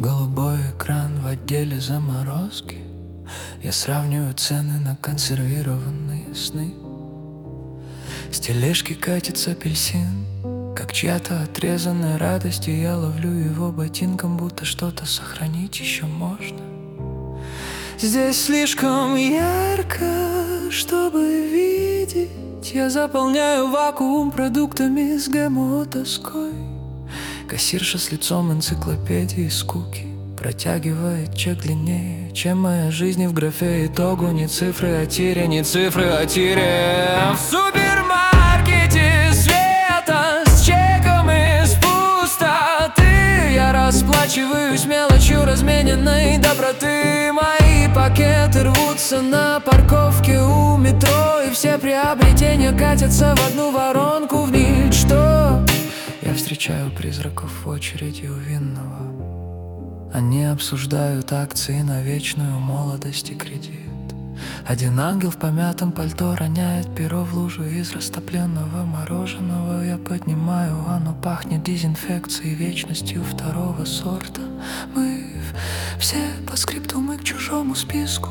Голубой экран в отделе заморозки. Я сравниваю цены на консервированные сны. С тележки катится апельсин, как чья-то отрезанная радость, и я ловлю его ботинком, будто что-то сохранить еще можно. Здесь слишком ярко, чтобы видеть. Я заполняю вакуум продуктами с ГМО-тоской. Кассирша с лицом энциклопедии скуки протягивает чек длиннее, чем моя жизнь, и в графе итогу не цифры, а тире, не цифры, а тире. В супермаркете света с чеком из пустоты я расплачиваюсь мелочью размененной доброты. Мои пакеты рвутся на парковке у метро, и все приобретения катятся в одну воронку, в ничто. Я встречаю призраков в очереди у винного. Они обсуждают акции на вечную молодость и кредит. Один ангел в помятом пальто роняет перо в лужу из растопленного мороженого. Я поднимаю, оно пахнет дезинфекцией, вечностью второго сорта. Мы все по скрипту, мы к чужому списку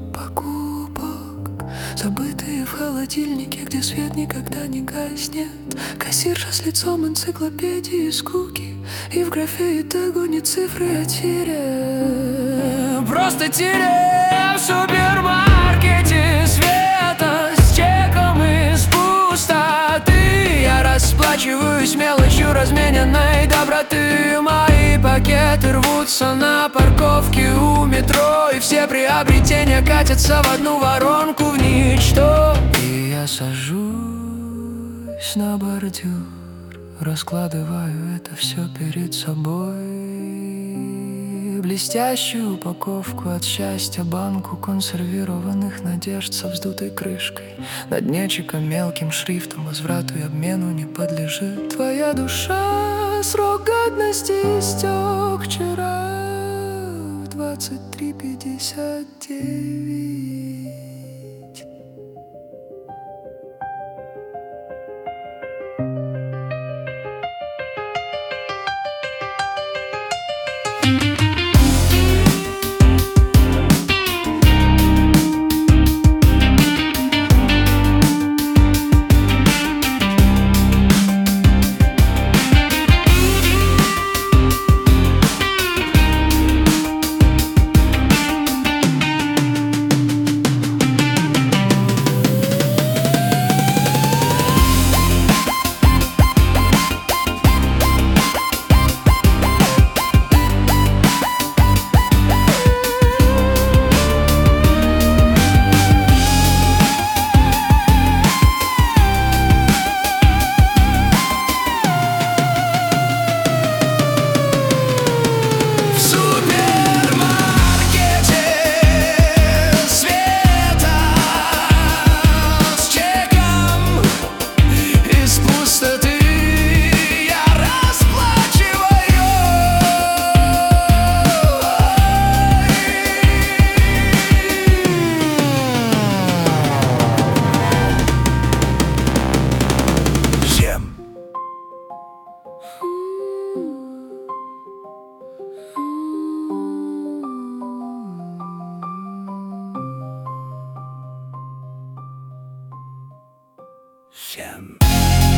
покупок, забытые в холодильнике, где свет никогда не гаснет. Кассирша с лицом энциклопедии скуки, и в графе итогу не цифры, а тире. Просто тире. В супермаркете света с чеком из пустоты я расплачиваюсь мелочью размененной доброты. Мои пакеты рвутся на парковке у метро, и все приобретения катятся в одну воронку, в ничто. И я сажусь на бордюр, раскладываю это все перед собой. Блестящую упаковку от счастья, банку консервированных надежд со вздутой крышкой. На дне чека мелким шрифтом: возврату и обмену не подлежит. Твоя душа, срок годности истек вчера в 23:59. Всем.